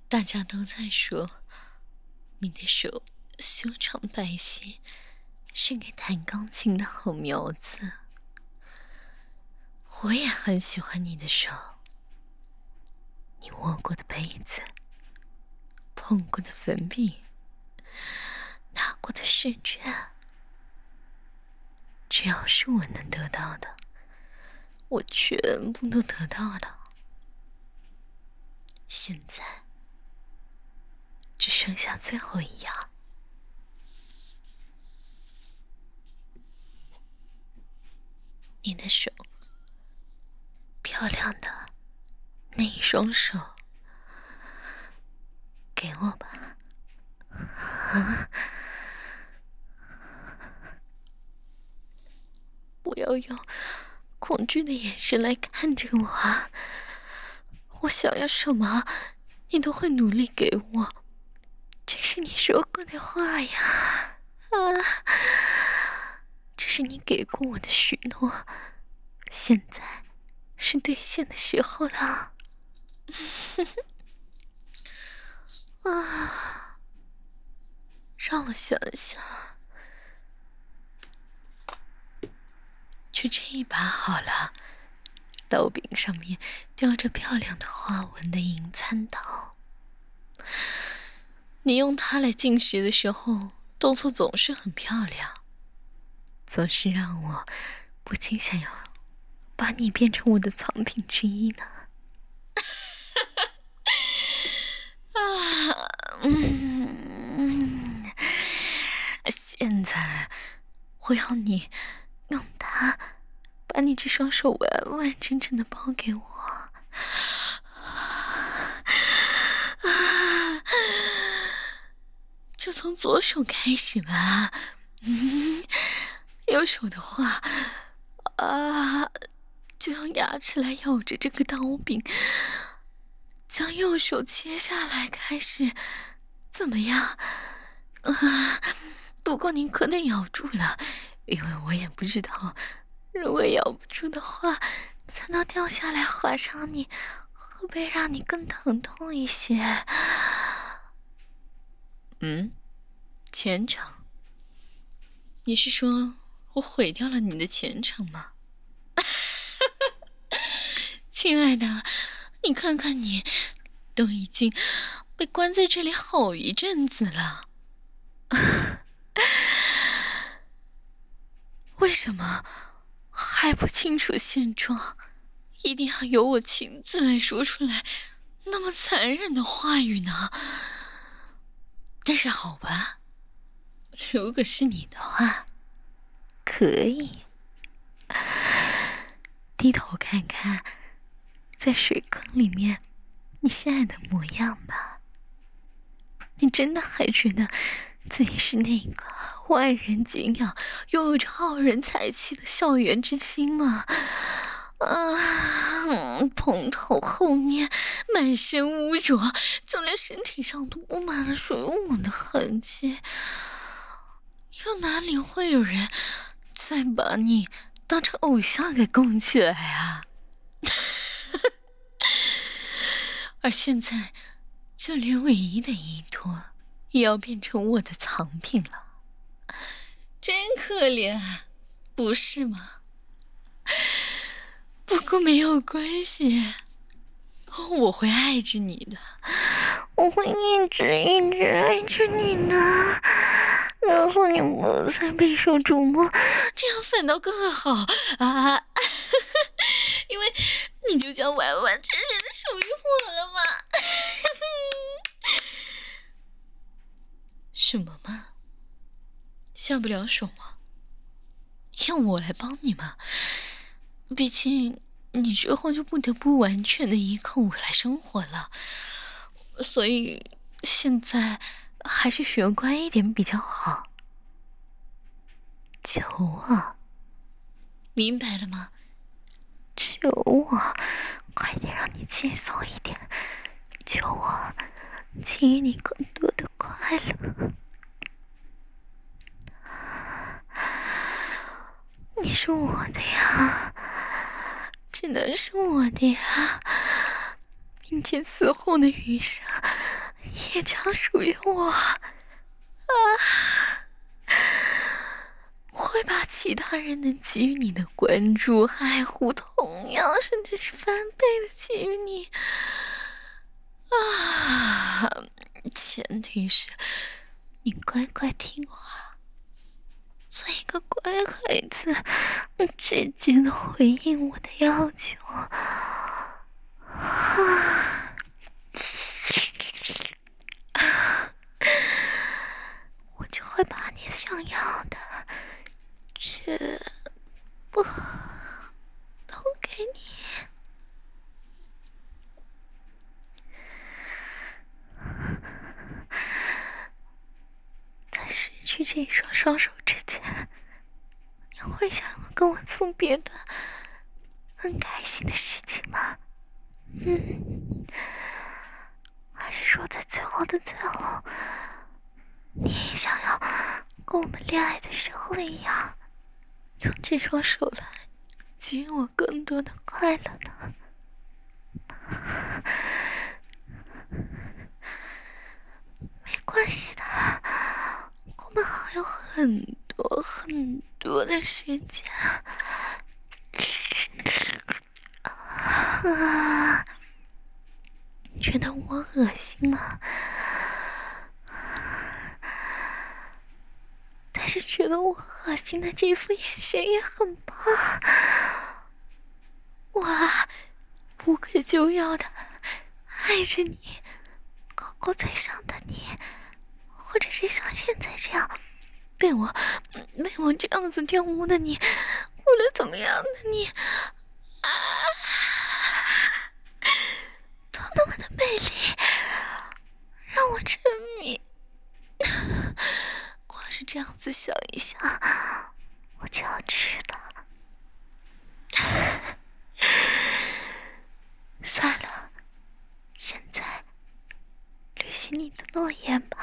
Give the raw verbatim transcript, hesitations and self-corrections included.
大家都在说你的手修长白皙，是个弹钢琴的好苗子。我也很喜欢你的手，你握过的杯子，碰过的粉笔，拿过的试卷，只要是我能得到的，我全部都得到了。现在只剩下最后一样，你的手，漂亮的那一双手，给我吧。啊，不要用恐惧的眼神来看着我啊！我想要什么，你都会努力给我，这是你说过的话呀！啊，这是你给过我的许诺，现在是兑现的时候了。啊，让我想想，就这一把好了。刀柄上面雕着漂亮的花纹的银餐刀，你用它来进食的时候，动作总是很漂亮，总是让我不禁想要把你变成我的藏品之一呢。啊，嗯，现在我要你用它把你这双手完完整整的包给我。啊，就从左手开始吧。嗯，右手的话，啊，就用牙齿来咬着这个刀柄，将右手切下来开始，怎么样？啊，不过你可得咬住了，因为我也不知道，如果咬不住的话，餐刀掉下来划伤你，会不会让你更疼痛一些？嗯，前程？你是说我毁掉了你的前程吗？亲爱的，你看看你，都已经被关在这里好一阵子了。为什么还不清楚现状？一定要由我亲自来说出来那么残忍的话语呢？但是好吧，如果是你的话，可以。低头看看在水坑里面你现在的模样吧。你真的还觉得自己是那个万人敬仰、拥有着傲人才气的校园之星吗？啊，蓬头垢面，满身污浊，就连身体上都布满了水母的痕迹。又哪里会有人再把你当成偶像给供起来啊？而现在，就连唯一的依托也要变成我的藏品了，真可怜，不是吗？不过没有关系，我会爱着你的，我会一直一直爱着你的，然后你不再备受瞩目，这样反倒更好啊！因为你就将完完全全的属于我了嘛。什么嘛？下不了手吗？要我来帮你吗？毕竟你之后就不得不完全的依靠我来生活了，所以现在还是学乖一点比较好。求我，明白了吗？求我，快点让你轻松一点，求我给予你更多的快乐。你是我的呀，只能是我的呀， 并且死后的余生也将属于我。啊！会把其他人能给予你的关注、爱护，同样甚至是翻倍的给予你。啊！前提是你乖乖听话，做一个乖孩子，决绝的回应我的要求。啊！我就会把你想要的全部都给你。在失去这一双双手之前，你会想要跟我做别的很开心的事情吗？嗯，还是说在最后的最后，你也想要跟我们恋爱的时候一样，用这双手来给予我更多的快乐呢？没关系的，我们还有很多很多的时间。啊！觉得我恶心吗？但是觉得我恶心的这副眼神也很棒。我无可救药的爱着你，高高在上的你，或者是像现在这样被我被我这样子玷污的你，或者怎么样的你，啊，都那么的美丽，让我沉迷。光是这样子想一想，我就要去了。算了，现在履行你的诺言吧。